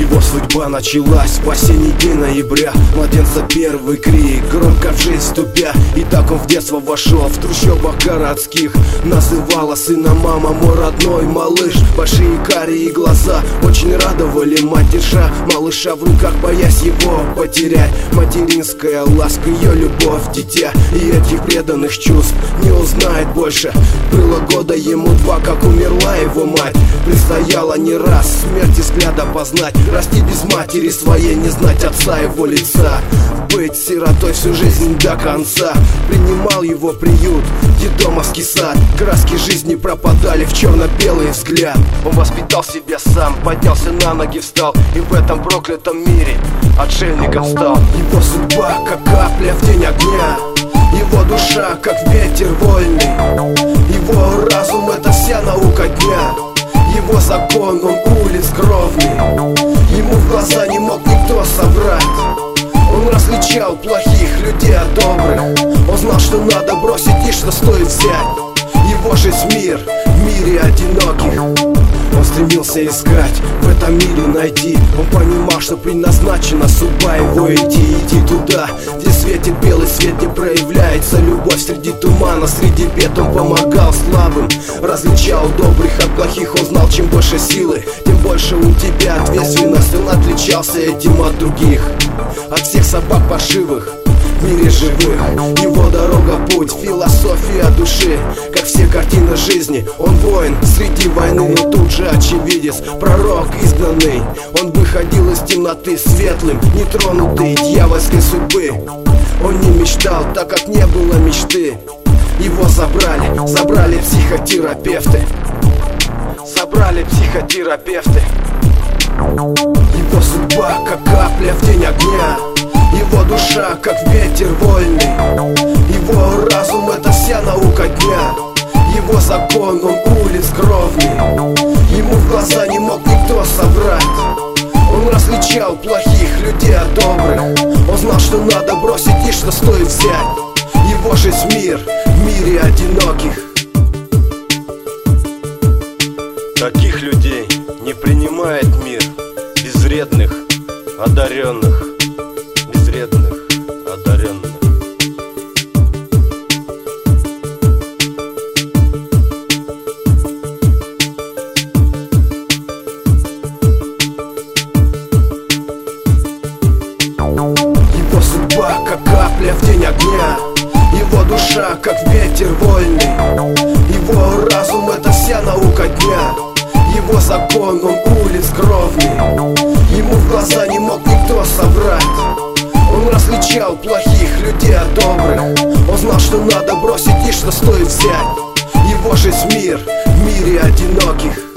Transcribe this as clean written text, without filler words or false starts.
Его судьба началась в осенний день ноября. Младенца первый крик, громко в жизнь вступя. И так он в детство вошел, в трущобах городских. Называла сына мама, мой родной малыш. Большие карие глаза очень радовали мать, держа малыша в руках, боясь его потерять. Материнская ласка, ее любовь, дитя, и этих преданных чувств не узнает больше. Было года ему 2, как умерла его мать. Предстояло не раз смерти взгляда познать, расти без матери своей, не знать отца его лица, быть сиротой всю жизнь до конца. Принимал его приют, детдомовский сад. Краски жизни пропадали в черно-белый взгляд. Он воспитал себя сам, поднялся на ноги, встал, и в этом проклятом мире отшельником стал. Его судьба, как капля в день огня, его душа, как ветер вольный, его разум — это вся наука дня, его закон, он улиц кровный. Ему в глаза не мог никто собрать. Он различал плохих людей от добрых. Он знал, что надо бросить и что стоит взять. Его жизнь мир в мире одиноких. Он стремился искать, в этом мире найти. Он понимал, что предназначена судьба его идти. Иди туда, где светит белый свет, где проявляется любовь. Среди тумана, среди бед он помогал слабым, различал добрых от плохих. Он знал, чем больше силы, тем больше у тебя ответственность. Он отличался этим от других, от всех собак паршивых в мире живых. Его дорога, путь, философия души, как все картины жизни. Он воин среди войны, но тут же очевидец, пророк изгнанный. Он выходил из темноты светлым, нетронутый дьявольской судьбы. Он не мечтал, так как не было мечты. Его забрали психотерапевты. Забрали психотерапевты. Его судьба, как капля в день огня, его душа, как ветер вольный, его разум — это вся наука дня, его закон, он улиц кровный. Ему в глаза не мог никто собрать. Он различал плохих людей от добрых. Он знал, что надо бросить и что стоит взять. Его жизнь мир в мире одиноких. Таких людей не принимает мир, безвредных, одаренных, безвредных, одаренных. Его судьба, как капля в день огня, его душа, как ветер вольный, его разум — это вся наука дня, его закон, он улиц кровный. Ему в глаза не мог никто собрать. Он различал плохих людей от добрых. Он знал, что надо бросить и что стоит взять. Его жизнь мир в мире одиноких.